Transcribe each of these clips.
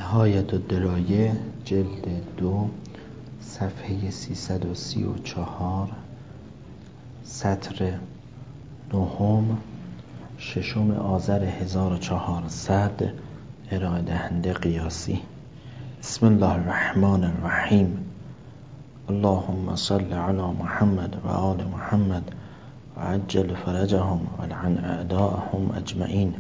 نهایت الدرایه جلد 2 صفحه 334 سطر 9 ششم آذر 1400 ارائه دهنده قیاسی. بسم الله الرحمن الرحیم. اللهم صل علی محمد و آل محمد و عجل فرجهم و لعن اعداءهم اجمعین.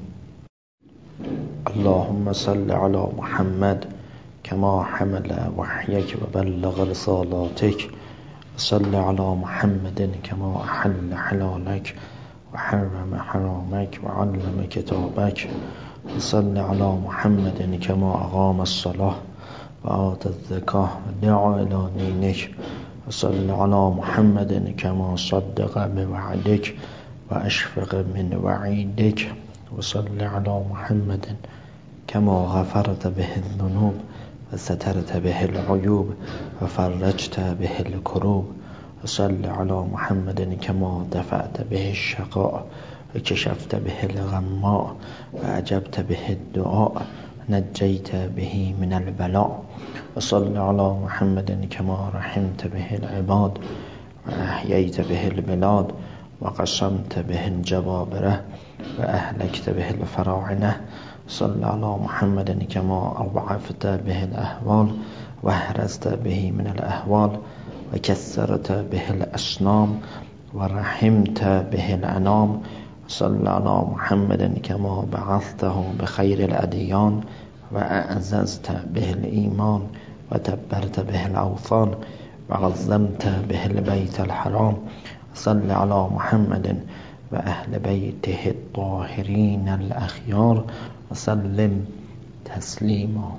اللهم صل علی محمد كما حمل وحيك وبلغ رسالاتك وصل على محمد كما أحل حلالك وحرم حرامك وعلم كتابك وصل على محمد كما أقام الصلاة وآتى الزكاة ودعا إلى دينك وصل على محمد كما صدق بوعدك وأشفق من وعيدك وصل على محمد كما غفرت به الذنوب وسترت به العيوب وفرجت به الكروب وصل على محمد كما دفعت به الشقاء وكشفت به الغماء وأجبت به الدعاء نجيت به من البلاء وصل على محمد كما رحمت به العباد وأحييت به البلاد وقسمت به الجبابرة وأهلكت به الفراعنة صل على محمد كما أضعفت به الأهوال وأهرزت به من الأهوال وكسرت به الأصنام ورحمت به الأنام صل على محمد كما بعثته بخير الأديان وأعززت به الإيمان وتبرت به الأوثان وعظمت به البيت الحرام صل على محمد وأهل بيته الطاهرين الأخيار وسلم تسلیما.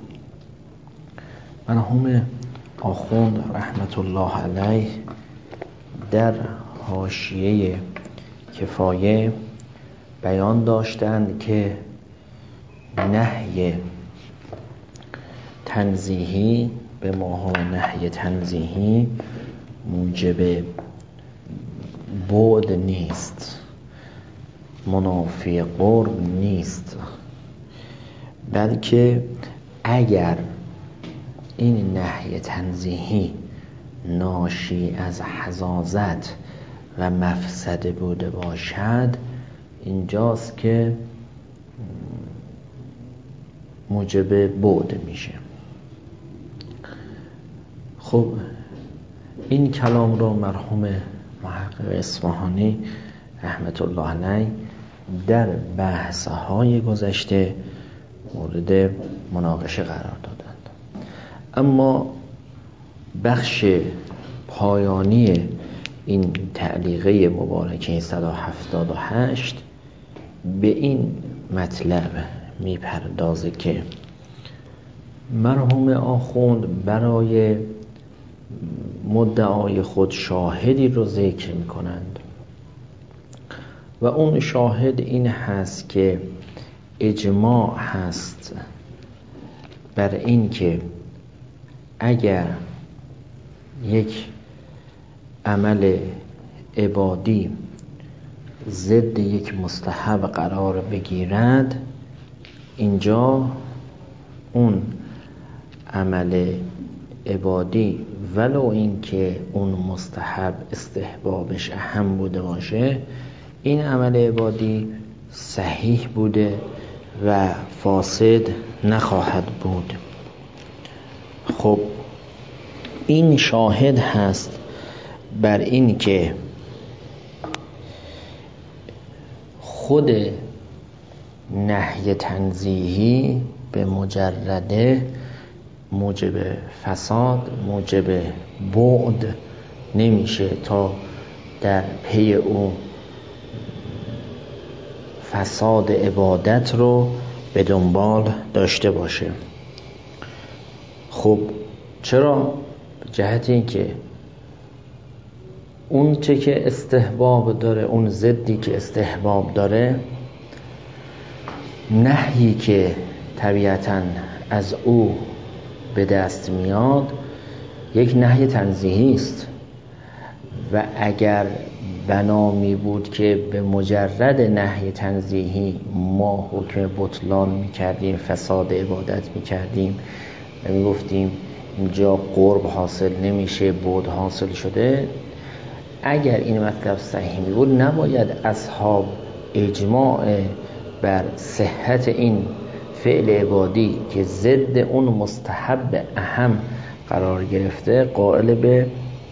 مرحوم آخوند رحمت الله علیه در حاشیه کفایه بیان داشتند که نهی تنزیهی به ماها نهی تنزیهی موجب بعد نیست، منافی قرب نیست، بلکه اگر این نهی تنزیهی ناشی از حزازت و مفسده بوده باشد اینجاست که موجب بعد میشه. خب این کلام رو مرحوم محقق اصفهانی رحمت الله علیه در بحث‌های گذشته مورد مناقشه قرار دادند، اما بخش پایانی این تعلیقه مبارکه 178 به این مطلب میپردازه که مرحوم آخوند برای مدعای خود شاهدی رو ذکر میکنند و اون شاهد این هست که اجماع هست بر این که اگر یک عمل عبادی ضد یک مستحب قرار بگیرد اینجا اون عمل عبادی ولو این که اون مستحب استحبابش اهم بوده باشه این عمل عبادی صحیح بوده و فاسد نخواهد بود. خب این شاهد هست بر این که خود نهی تنزیهی به مجرده موجب فساد موجب بعد نمیشه تا در پی او فساد عبادت رو به دنبال داشته باشه. خب چرا؟ جهت این که اون چه که استحباب داره، اون ضدی که استحباب داره، نهی که طبیعتاً از او به دست میاد یک نهی تنزیهی است و اگر بنا می بود که به مجرد نهی تنزیهی ما حکم بطلان می کردیم، فساد عبادت می کردیم و می گفتیم اینجا قرب حاصل نمیشه، بعد حاصل شده، اگر این مطلب صحیح می بود نباید اصحاب اجماع بر صحت این فعل عبادی که ضد اون مستحب اهم قرار گرفته قائل به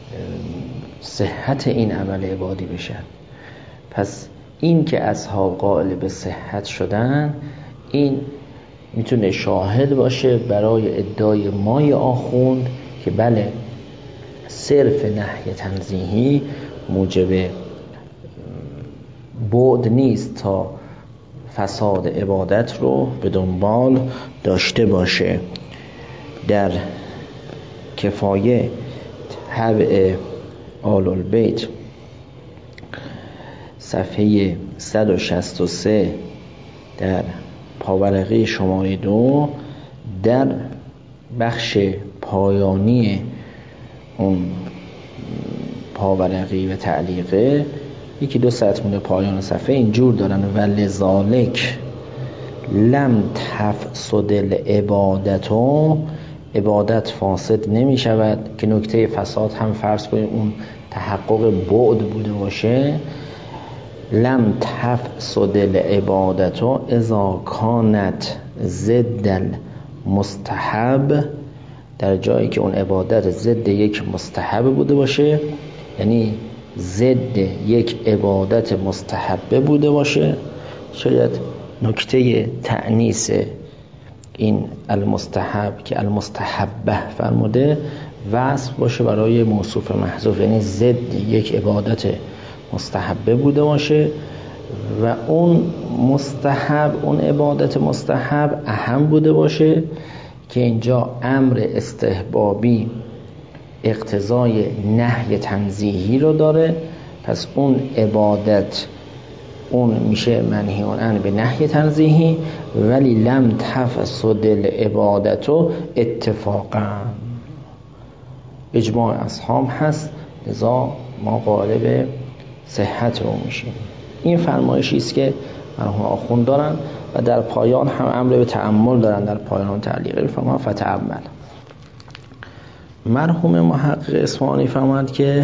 صحت این عمل عبادی بشن. پس این که اصحاب قائل به صحت شدن، این میتونه شاهد باشه برای ادعای مای آخوند که بله صرف نهی تنزیهی موجب بعد نیست تا فساد عبادت رو به دنبال داشته باشه. در کفایه تبع آل البیت صفحه 163 در پاورقی شماره 2 در بخش پایانی اون پاورقی و تعلیقه یکی دو سطر مونده پایان صفحه اینجور دارن: و لذالک لم تفسد العبادتو، عبادت فاسد نمی شود، که نکته فساد هم فرض کنیم اون تحقق بعد بوده باشه. لم تفسد العبادتو اذا کانت ضد المستحب، در جایی که اون عبادت ضد یک مستحب بوده باشه، یعنی ضد یک عبادت مستحبه بوده باشه. شاید نکته تأنیث این المستحب که المستحبه فرموده وصف باشه برای موصوف محذوف، یعنی ضد یک عبادت مستحبه بوده باشه و اون مستحب، اون عبادت مستحب اهم بوده باشه که اینجا امر استحبابی اقتضای نهی تنزیهی رو داره. پس اون عبادت اون میشه منهی عنه به نهی تنزیهی، ولی لم تفسد العبادتو اتفاقا، اجماع اصحاب هست، لذا ما قائل به صحت رو میشیم. این فرمایشی است که مرحوم آخوند دارن و در پایان هم امر به تأمل دارن. در پایان تعلیق فرمان فتأمل. مرحوم محقق اصفهانی فرماند که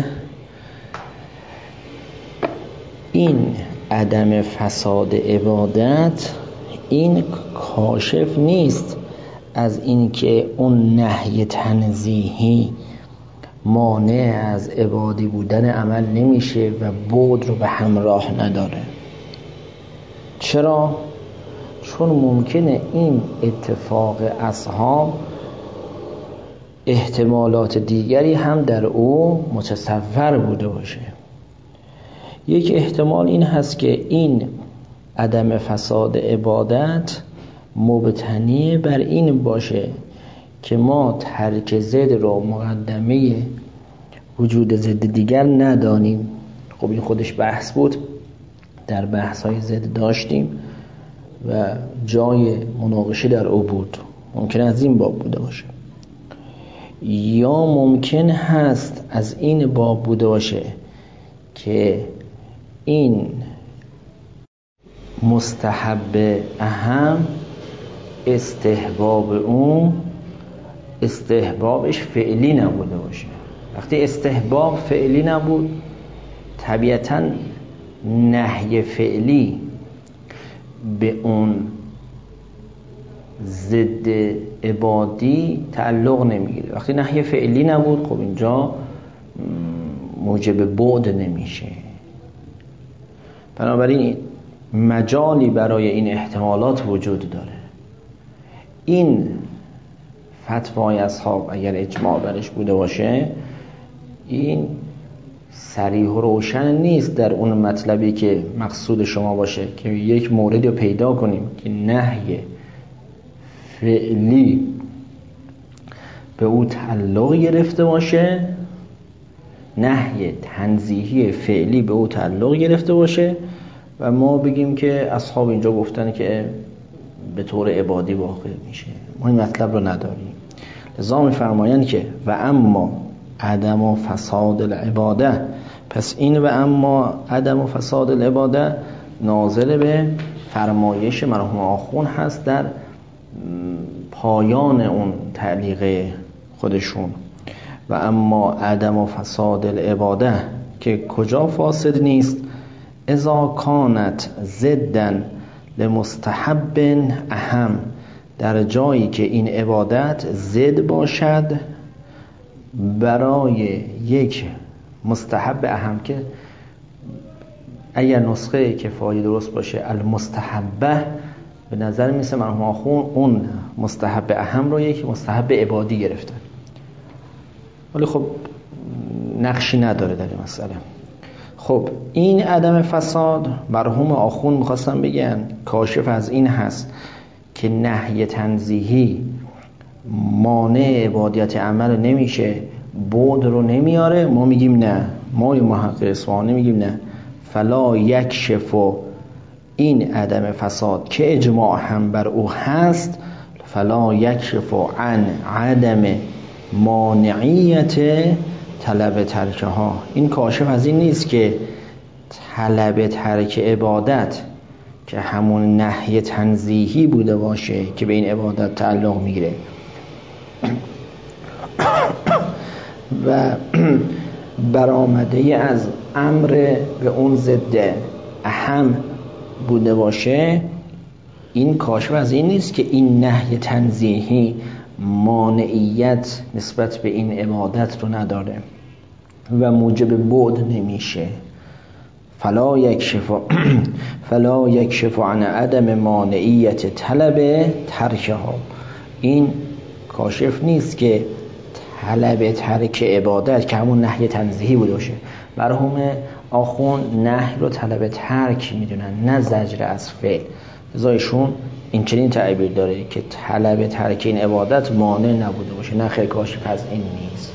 این عدم فساد عبادت این کاشف نیست از این که اون نهی تنزیهی مانع از عبادی بودن عمل نمیشه و بعد رو به همراه نداره. چرا؟ چون ممکنه این اتفاق اصحاب احتمالات دیگری هم در او متصور بوده باشه. یک احتمال این هست که این عدم فساد عبادت مبتنی بر این باشه که ما ترک ضد رو مقدمه وجود ضد دیگر ندانیم. خب این خودش بحث بود، در بحث‌های ضد داشتیم و جای مناقشه در او بود. ممکن از این باب بوده باشه، یا ممکن هست از این باب بوده باشه که این مستحب اهم استحباب اون استحبابش فعلی نبوده باشه. وقتی استحباب فعلی نبود، طبیعتاً نهی فعلی به اون ضد عبادی تعلق نمیگیره. وقتی نهی فعلی نبود، خب اینجا موجب بعد نمیشه. بنابراین مجالی برای این احتمالات وجود داره. این فتوای اصحاب اگر اجماع برش بوده باشه، این صریح و روشن نیست در اون مطلبی که مقصود شما باشه که یک موردی رو پیدا کنیم که نهی فعلی به او تعلق گرفته باشه، نهی تنزیهی فعلی به او تعلق گرفته باشه و ما بگیم که اصحاب اینجا گفتن که به طور عبادی واقع میشه. ما این مطلب رو نداریم. لذا می‌فرمایند که و اما عدم و فساد العباده، پس این و اما عدم و فساد العباده ناظر به فرمایش مرحوم آخوند هست در پایان اون تعلیق خودشون. و اما عدم و فساد العباده که کجا فاسد نیست؟ اذا کانت ضداً لمستحب اهم، در جایی که این عبادت ضد باشد برای یک مستحب اهم، که اگر نسخه کفایی درست باشه المستحبه، به نظر میسه مرحوم آخوند اون مستحب اهم رو یک مستحب عبادی گرفتن، ولی خب نقشی نداره در این مسئله. خب این عدم فساد مرحوم آخوند میخواستم بگن کاشف از این هست که نهی تنزیهی مانع عبادیت عمل نمیشه، بعد رو نمیاره. ما میگیم نه، ما محقق اصفهانی میگیم نه، فلا یکشف، این عدم فساد که اجماع هم بر او هست، فلا یکشف عن عدم مانعیت طلب ترکها، این کاشف از این نیست که طلب ترک عبادت که همون نهی تنزیهی بوده باشه که به این عبادت تعلق میگیره و برآمده از امر به اون ضد اهم بوده باشه، این کاشف از این نیست که این نهی تنزیهی مانعیت نسبت به این عبادت رو نداره و موجب بعد نمیشه. فلا یکشف عن عدم مانعیت طلب ترکها، این کاشف نیست که طلب ترک عبادت که همون نهی تنزیهی بوده باشه. مرحوم آخوند نهی رو طلب ترک میدونن، نه زجر از فعل. ازایشون این چنین تعبیر داره که طلب ترک این عبادت مانع نبوده باشه، نه خیلی کاشف از این نیست.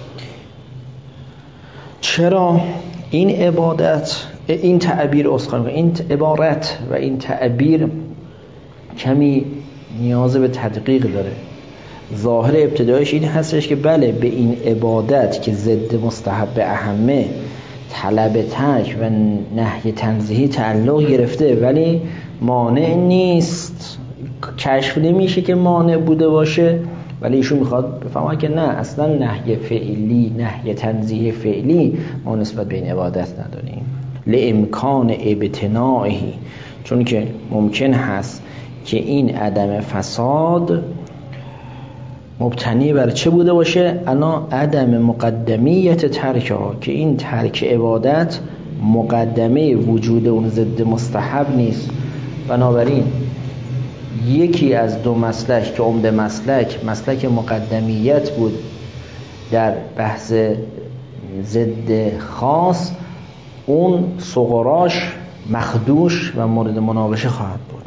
چرا این عبادت، این تعبیر این عبارت و این تعبیر کمی نیاز به تدقیق داره. ظاهر ابتدایش این هستش که بله به این عبادت که ضد مستحب اهمه طلب ترک و نهی تنزیهی تعلق گرفته، ولی مانع نیست، کشف نمیشه که مانع بوده باشه. ولی ایشون میخواد بفهمه که نه، اصلا نهی فعلی، نهی تنزیه فعلی ما نسبت به این عبادت نداریم. لامکان ابتناعی، چون که ممکن هست که این عدم فساد مبتنی بر چه بوده باشه؟ انا عدم مقدمیت ترکها، که این ترک عبادت مقدمه وجود اون ضد مستحب نیست. بنابراین یکی از دو مسلک که عمده مسلک مقدمیت بود در بحث ضد خاص، اون صغراش مخدوش و مورد مناقشه خواهد بود.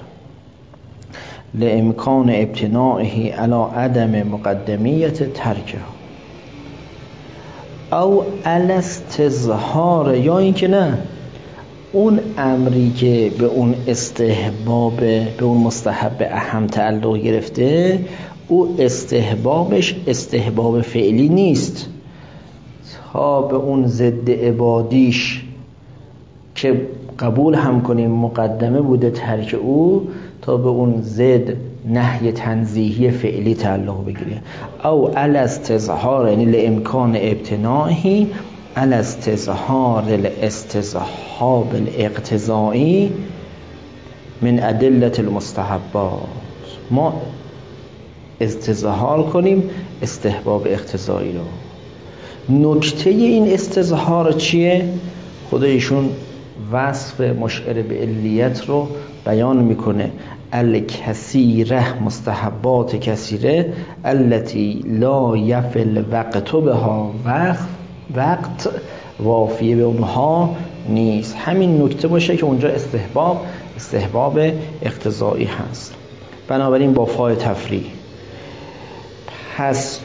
لامکان ابتناعه علی عدم مقدمیت ترکه او علی استظهار، یا این که نه، اون امری که به اون استحباب، به اون مستحب اهم تعلق گرفته، او استحبابش استحباب فعلی نیست، تا به اون ضد عبادیش که قبول هم کنیم مقدمه بوده ترک او، تا به اون ضد نهی تنزیهی فعلی تعلق بگیره. او علی استظهار، یعنی لامکان ابتناعی علی استظهار الاستصحاب الاقتضایی من ادله المستحبات، ما استظهار کنیم استحباب اقتضایی رو. نکته این استظهار چیه؟ خودشون وصف مشعر به علیت رو بیان میکنه. الکثیره، مستحبات کثیره، التي لا یفل وقت بها، وقت وافیه به اونها نیست. همین نکته باشه که اونجا استحباب اقتضایی هست. بنابراین با فای تفریح، پس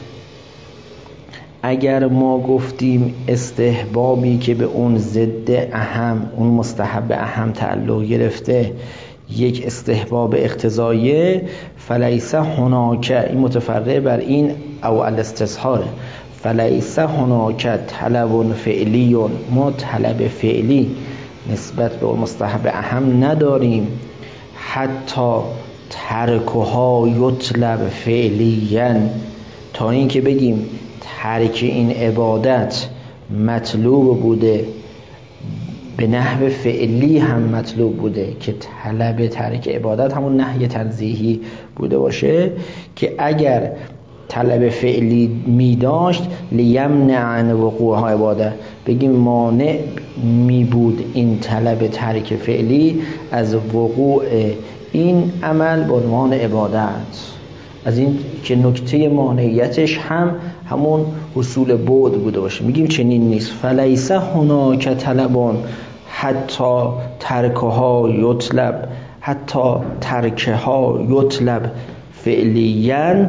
اگر ما گفتیم استحبابی که به اون ضد اهم، اون مستحب اهم تعلق گرفته یک استحباب اقتضایه، فلیس هناک، این متفرع بر این او الاستصحاره، فلیس هناک طلب فعلی، ما طلب فعلی نسبت به مستحب اهم نداریم. حتی ترکها یطلب فعلیاً، تا اینکه بگیم ترک این عبادت مطلوب بوده، به نحو فعلی هم مطلوب بوده که طلب ترک عبادت همون نهی تنزیهی بوده باشه، که اگر طلب فعلی می داشت لیمنع عن وقوع عبادت، بگیم مانع می بود این طلب ترک فعلی از وقوع این عمل به عنوان عبادت. از این که نکته مانعیتش هم همون حصول بعد بوده باشه. میگیم چنین نیست. فلیس هناک طلبون حتی ترکها یطلب، حتی ترکها یطلب فعلیاً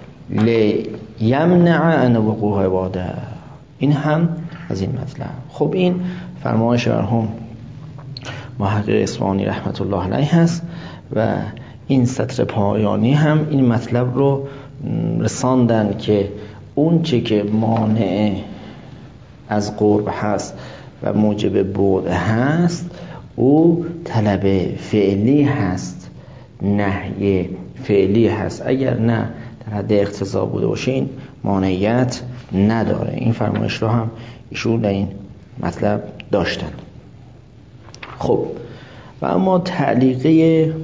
لیمنع عن وقوع عبادت. این هم از این مطلب. خب این فرمایش مرحوم محقق اصفهانی رحمت الله علیه هست و این سطر پایانی هم این مطلب رو رساندن که اون چه که مانع از قرب هست و موجب بعد هست او طلب فعلی هست، نهی فعلی هست. اگر نه در حد اقتضا بوده باشه این مانعیت نداره. این فرمایش رو هم ایشون در این مطلب داشتن. خب و اما تعلیقه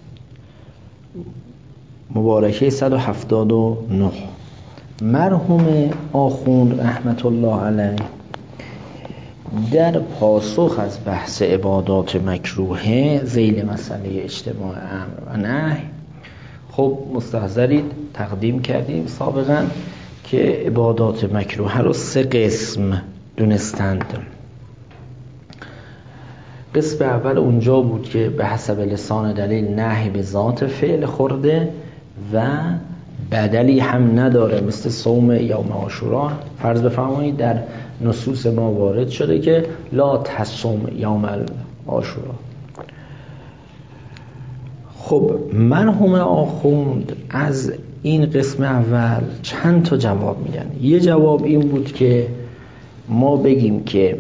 مبارکه 179 مرحوم آخوند رحمت الله علیه در پاسخ از بحث عبادات مکروهه ذیل مسئله اجتماع امر و نهی، خب مستحضرید تقدیم کردیم سابقا که عبادات مکروهه رو 3 قسم دونستند. قسم اول اونجا بود که به حسب لسان دلیل نهی به ذات فعل خورده و بدلی هم نداره، مثل صوم یوم عاشورا. فرض بفرمایید در نصوص ما وارد شده که لا تصوم یوم عاشورا. خب مرحوم آخوند از این قسم اول چند تا جواب میدن. یه جواب این بود که ما بگیم که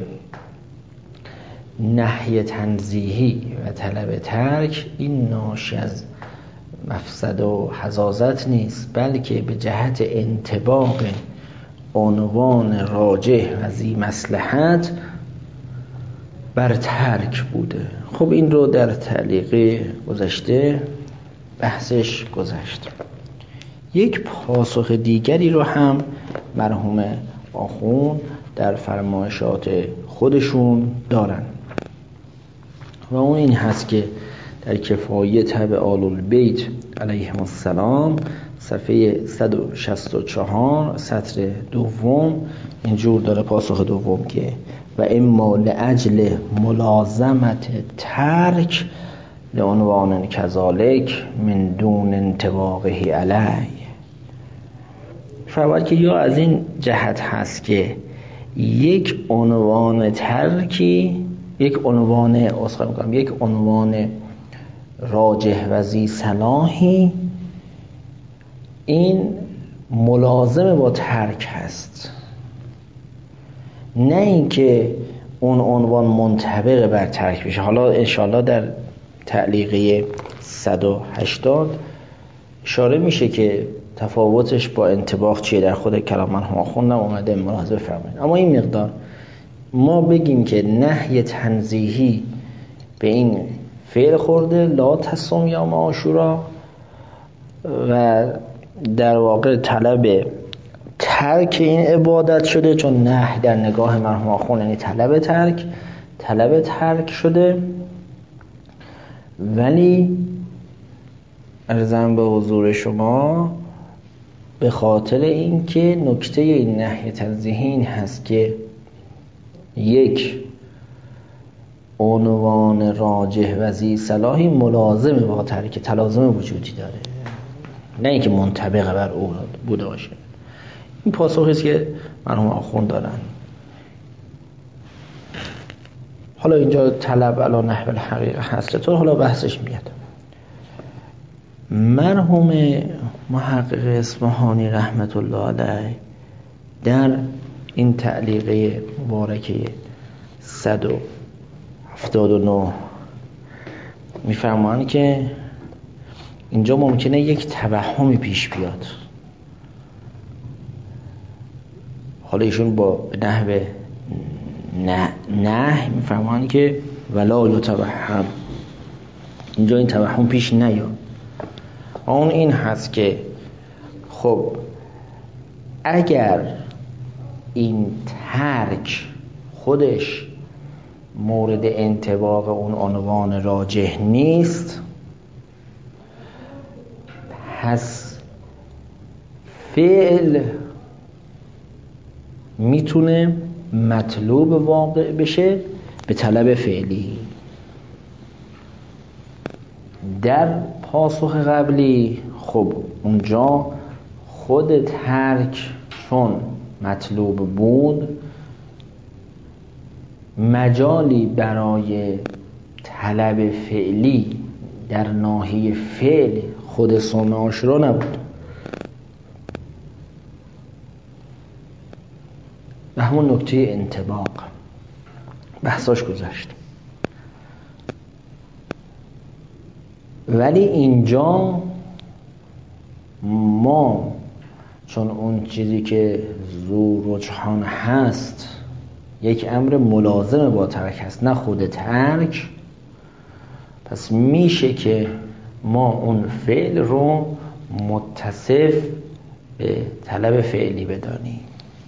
نهی تنزیهی و طلب ترک این ناشی از مفسد و حزازت نیست، بلکه به جهت انطباق عنوان راجح و ذی مصلحت بر ترک بوده. خب این رو در تعلیق گذشته بحثش گذشت. یک پاسخ دیگری رو هم مرحوم آخوند در فرمایشات خودشون دارن و اون این هست که در کفایه تبع آل البیت علیهم السلام صفحه 164 سطر دوم اینجور داره پاسخ دوم که و اما لاجل ملازمت ترک لعنوان کذالک من دون انطباقه علی. فرمود که یا از این جهت هست که یک عنوان ترکی، یک عنوان راجح و ذی صلاحی این ملازم با ترک هست، نه اینکه اون عنوان منطبق بر ترک بشه. حالا انشاءالله در تعلیقه 180 اشاره میشه که تفاوتش با انطباق چیه. در خود کلام من هم خوندم اومده ملاحظه فرمایید. اما این مقدار ما بگیم که نهی تنزیهی به این فعل خورده لا تصوم یوم عاشورا و در واقع طلب ترک این عبادت شده، چون نهی در نگاه مرحوم آخوند یعنی طلب ترک شده، ولی عرضم به حضور شما به خاطر اینکه نکته این نهی تنزیهی این هست که یک عنوان راجح و ذی صلاحی ملازم با ترک تلازم وجودی داره، نه اینکه منطبق بر او بوده باشه. این پاسخی است که مرحوم آخوند دارن. حالا اینجا طلب علی نحو الحقیقه هست، تو حالا بحثش میاد. مرحوم محقق اصفهانی رحمت الله علیه در این تعلیقه مبارکه 179 میفرمایند که اینجا ممکنه یک توهمی پیش بیاد. حالا ایشون با نحو نه میفرمایند که ولا یتوهم، اینجا این توهم پیش نیاد. اون این هست که خب اگر این ترک خودش مورد انطباق اون عنوان راجح نیست، پس فعل میتونه مطلوب واقع بشه به طلب فعلی. در پاسخ قبلی خب اونجا خود ترک چون مطلوب بود، مجالی برای طلب فعلی در ناحیه فعل خود سوم عاشورا نبود. به همون نکته انطباق بحثاش گذشت. ولی اینجا ما چون اون چیزی که ذو رجحان هست یک امر ملازم با ترک هست نه خود ترک، پس میشه که ما اون فعل رو متصف به طلب فعلی بدانیم.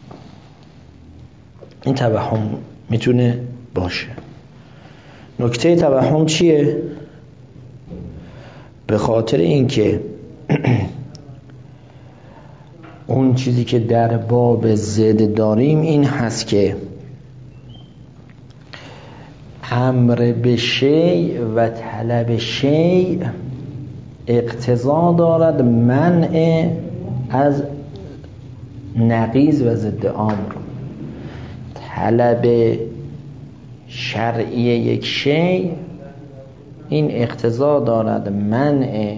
این توهم میتونه باشه. نکته توهم چیه؟ به خاطر اینکه اون چیزی که در باب زد داریم این هست که امر به شیء و طلب شیء اقتضا دارد منع از نقیض و ضد امر. طلب شرعی یک شیء این اقتضا دارد منع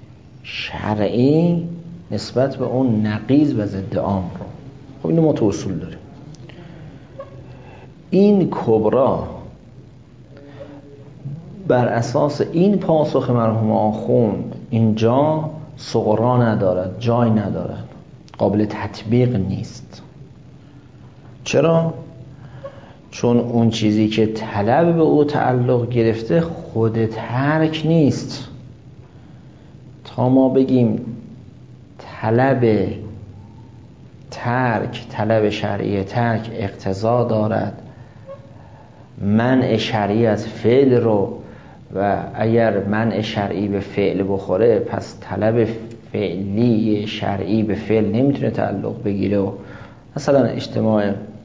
شرعی نسبت به اون نقیض و ضد امر رو. خب اینو ما تو اصول داریم. این کبرا بر اساس این پاسخ مرحوم آخوند اینجا صغرا ندارد، جای ندارد، قابل تطبیق نیست. چرا؟ چون اون چیزی که طلب به او تعلق گرفته خود ترک نیست. تا ما بگیم طلب ترک، طلب شرعی ترک اقتضا دارد منع شرعی از فعل رو و اگر منع شرعی به فعل بخوره پس طلب فعلی شرعی به فعل نمیتونه تعلق بگیره و مثلا اجتماع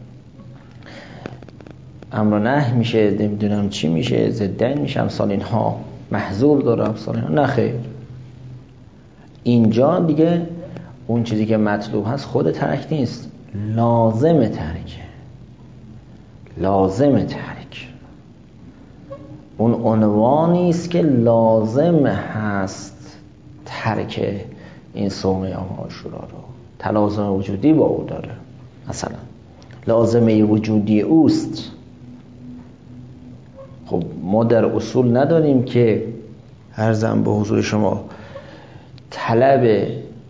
امر و نهی میشه، نمیدونم چی میشه، ضدن میشه، امثال اینها محظور داره، امثال اینها. نه خیر، اینجا دیگه اون چیزی که مطلوب هست خود ترک نیست، لازم ترکه. لازم ترک اون عنوانی است که لازم هست ترک این صوم یوم عاشورا رو، تلازم وجودی با او داره. مثلا لازمه وجودی اوست. خب ما در اصول نداریم که عرضم به حضور شما طلب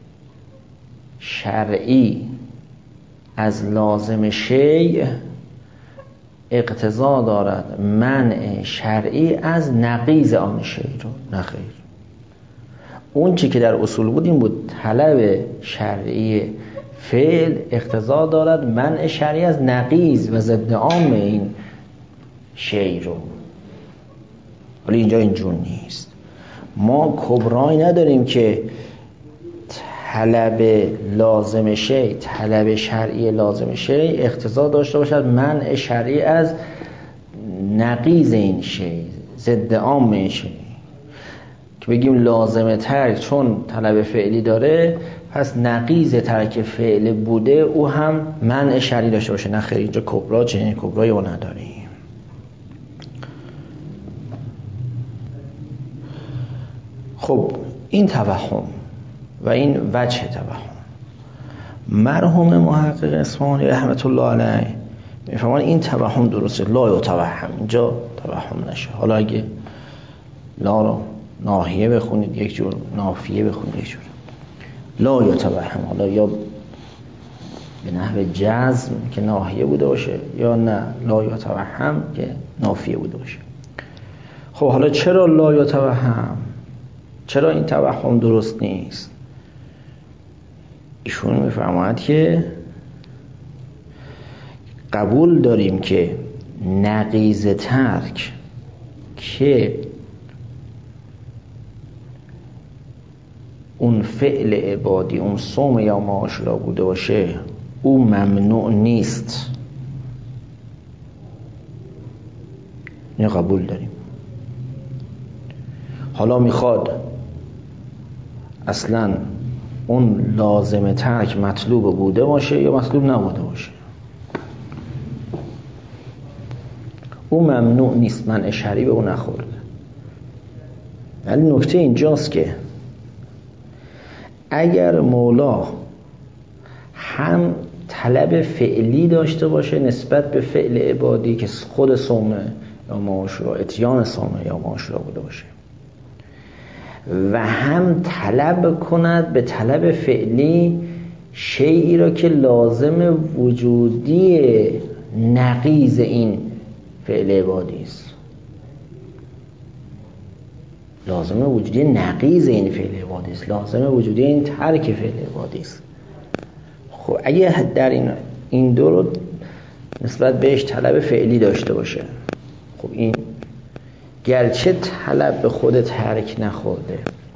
شرعی از لازم شیء اقتضا دارد منع شرعی از نقیض آن شیء رو. نه خیر، اون چی که در اصول بود این بود طلب شرعی فعل اقتضا دارد منع شرعی از نقیض و ضد عام این شیء رو. ولی اینجا اینجور نیست. ما کبرایی نداریم که طلب لازم شیء، طلب شرعی لازم شیء اقتضا داشته باشد منع شرعی از نقیض این شیء، ضد عام این شیء. که بگیم لازم ترک چون طلب فعلی داره پس نقیض ترک فعل بوده او هم منع شرعی داشته باشه. نه خیر، اینجا کبرا چنین کبرایی ما نداریم. خب این توهم و این وجه توهم. مرحوم محقق اصفهانی رحمت الله علیه میفهمن این توهم درسته، لا یتوهم، اینجا توهم نشه. حالا اگه لا رو ناحیه بخونید یک جور، نافیه بخونید یک جور، لا یتوهم، حالا یا به نحو جزم که ناحیه بوده باشه یا نه لا یتوهم که نافیه بوده باشه. خب حالا چرا لا یتوهم؟ چرا این توهم درست نیست؟ ایشون میفرماید که قبول داریم که نقیض ترک که اون فعل عبادی، اون صوم یا عاشورا بوده باشه، او ممنوع نیست. اینو قبول داریم. حالا میخواد اصلا اون لازم ترک مطلوب بوده باشه یا مطلوب نبوده باشه، او ممنوع نیست، من اشاری به اون نخورده. ولی نکته اینجاست که اگر مولا هم طلب فعلی داشته باشه نسبت به فعل عبادی که خود صوم یا عاشورا، اتیان صوم یا عاشورا بوده باشه، و هم طلب کند به طلب فعلی شیئی را که لازم وجودی نقیض این فعل عبادی است، لازم وجودی نقیض این فعل عبادی است، لازم وجودی این ترک فعل عبادی است. خب اگه در این دو رو نسبت بهش طلب فعلی داشته باشه، خب این گرچه طلب به خود ترک نخورده،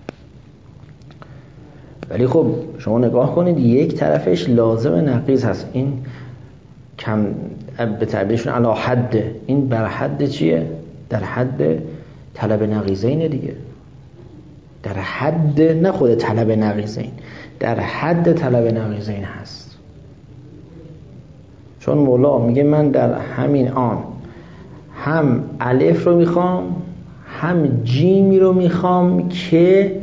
ولی خب شما نگاه کنید یک طرفش لازم نقیض هست، این کم به تعبیرشون علی حد، این بر حد چیه؟ در حد طلب نقیضین دیگه، در حد نه خود طلب نقیضین، در حد طلب نقیضین هست. چون مولا میگه من در همین آن هم الف رو میخوام هم جیمی رو میخوام که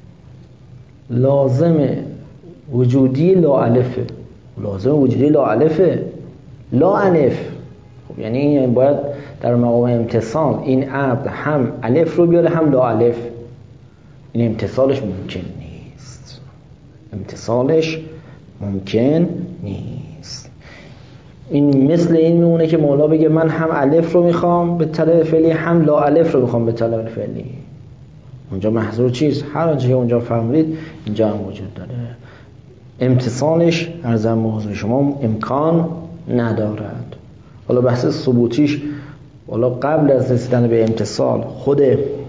لازم وجودی لا الفه، لازم وجودی لا الفه، لا الف. خب یعنی باید در مقام امتصال این عبد هم الف رو بیاره هم لا الف، این امتصالش ممکن نیست، امتصالش ممکن نیست. این مثل این میمونه که مولا بگه من هم الف رو میخوام به طلب فعلی هم لا الف رو میخوام به طلب فعلی. اونجا محظور چیست؟ هر آنچه که اونجا فرمودید اینجا هم وجود داره، امتصالش ارزم به حضور شما امکان ندارد. حالا بحث ثبوتیش، حالا قبل از رسیدن به امتصال خود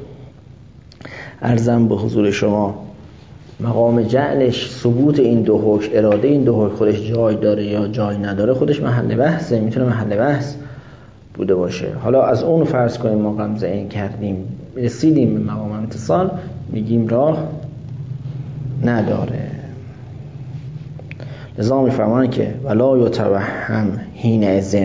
ارزم به حضور شما مقام جعلش، ثبوت این دو حکم، اراده این دو حکم خودش جای داره یا جای نداره، خودش محل بحثه، میتونه محل بحث بوده باشه. حالا از اون فرض کنیم ما غمزه این کردیم رسیدیم به مقام امتصال، میگیم راه نداره. لذا میفرمان که ولا یتوهم حینئذ،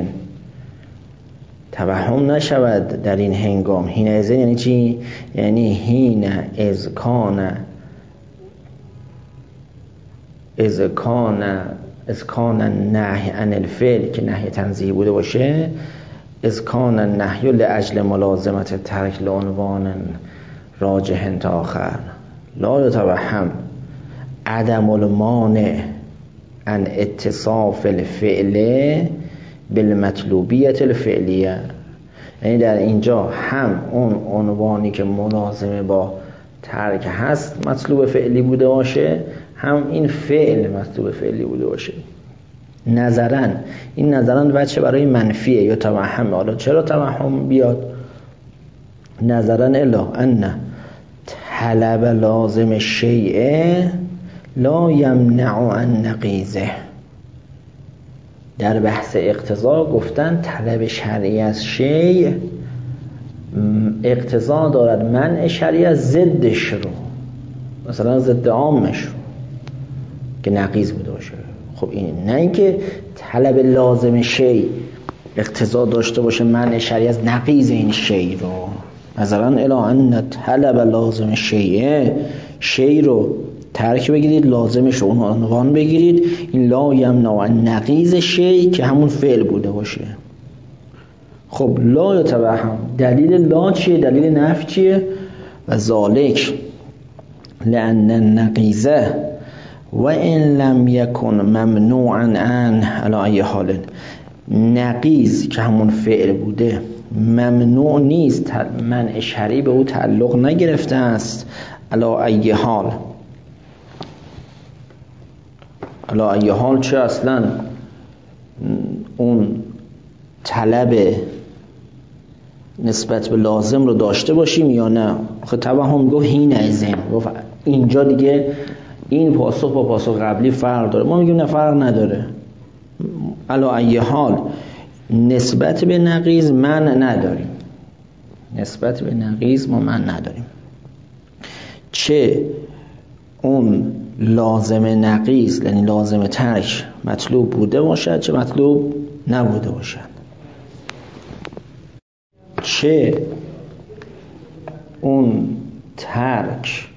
توهم نشود در این هنگام. حینئذ یعنی چی؟ یعنی حین اذ کان نهی عن الفعل، که نهی تنزیهی بوده باشه، اذ کان النهی لاجل ملازمت ترک لعنوان راجح تا آخر. لا یتوهم عدم المانع عن اتصاف الفعل بالمطلوبیت الفعلیه، یعنی در اینجا هم اون عنوانی که ملازمه با ترک هست مطلوب فعلی بوده باشه، هم این فعل مطلوب فعلی بوده باشه. نظرن این نظرن بچه برای منفیه یا توهم. حالا چرا توهم بیاد؟ نظرن الا ان طلب لازم شیء لا یمنع عن نقیضه. در بحث اقتضا گفتن طلب شرعی از شیء اقتضا دارد منع شرعی از ضدش رو، مثلا ضد عامش رو که نقیض بوده باشه. خب این نه اینکه طلب لازم شیء اقتضا داشته باشه منع شرعی از نقیض این شیء رو. مثلا الا ان طلب لازم شیء رو ترک بگیرید، لازمش رو عنوان بگیرید. این لا یمنع نقیض شی که همون فعل بوده باشه. خب لا یتوهم، دلیل لا چیه؟ دلیل نفی چیه؟ و ذالک لأن النقیضه و ان لم یکن ممنوعا عنه علی ای حال، نقیض که همون فعل بوده ممنوع نیست، منع شرعی به او تعلق نگرفته است. علی ای حال، علی ای حال چه؟ اصلا اون طلب نسبت به لازم رو داشته باشیم یا نه. خب توهم گفت هین ازین، گفت اینجا دیگه این پاسخ با پاسخ قبلی فرق داره. ما میگیم نه فرق نداره. علی ای حال نسبت به نقیض من نداریم، نسبت به نقیض ما من نداریم، چه اون لازم نقیض یعنی لازم ترک مطلوب بوده باشد چه مطلوب نبوده باشد، چه اون ترک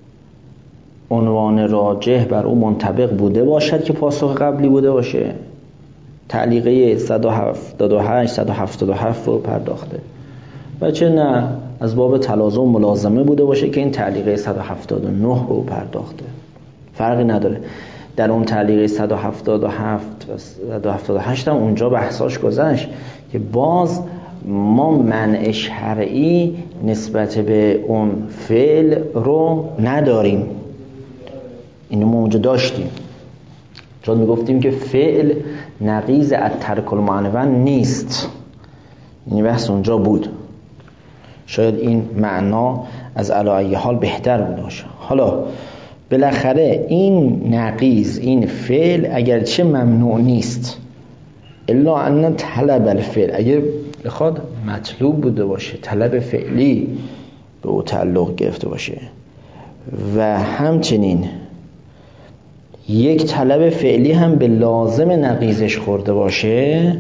عنوان راجح بر اون منطبق بوده باشد که پاسخ قبلی بوده باشه. تعلیقه 178 177 رو پرداخته و چه نه از باب تلازم ملازمه بوده باشه که این تعلیقه 179 رو پرداخته. فرقی نداره. در اون تعلیقه 177 و 178 هم اونجا بحثاش گذشت که باز ما منع شرعی نسبت به اون فعل رو نداریم. اینو ما اونجا داشتیم، چون میگفتیم که فعل نقیض الترک المعنون نیست. این بحث اونجا بود. شاید این معنا از علی ای حال بهتر بود باشه. حالا بالاخره این نقیض، این فعل اگرچه ممنوع نیست، الا ان طلب الفعل اگر بخواد مطلوب بوده باشه، طلب فعلی به او تعلق گرفته باشه و همچنین یک طلب فعلی هم به لازم نقیضش خورده باشه،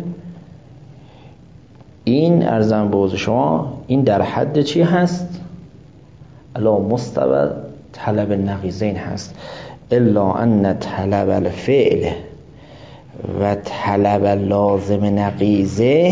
این ارزم به حضور شما این در حد چی هست؟ الا مستوى طلب النقیضین هست. الا ان طلب الفعل و طلب لازم نقیضه،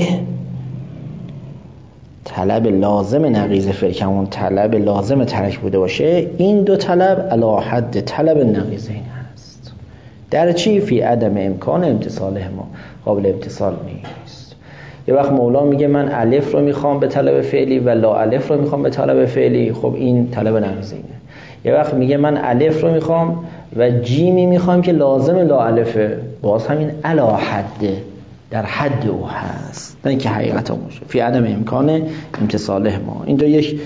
طلب لازم نقیض فعل که همون طلب لازم ترک بوده باشه، این دو طلب علی حد طلب النقیضین هست. در چی؟ فی عدم امکان امتصاله ما، قابل امتصال نیست. یه وقت مولا میگه من الف رو میخوام به طلب فعلی و لا الف رو میخوام به طلب فعلی، خب این طلب نقیضینه. یه وقت میگه من الف رو میخوام و جیمی میخوام که لازم لا الفه، باز همین علی حد، در حد او هست، نه که حقیقت او باشه. فی عدم امکان امتصاله ما. اینجا یک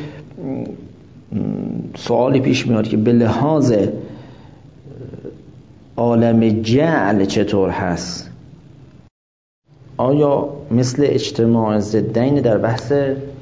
سوالی پیش میاد که به لحاظ عالم جعل چطور هست؟ آیا مثل اجتماع ضدین در بحث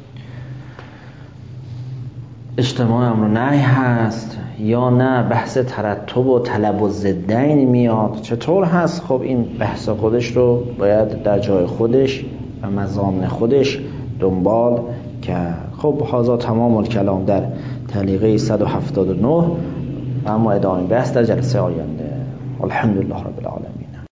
اجتماع امر و نهی هست یا نه بحث ترتب و طلب و ضدین میاد؟ چطور هست؟ خب این بحث خودش رو باید در جای خودش و مضامن خودش دنبال کرد. خب هذا تمام الکلام در تعلیقه 179 و اما ادامه بحث در جلسه آینده. الحمدلله رب العالمین.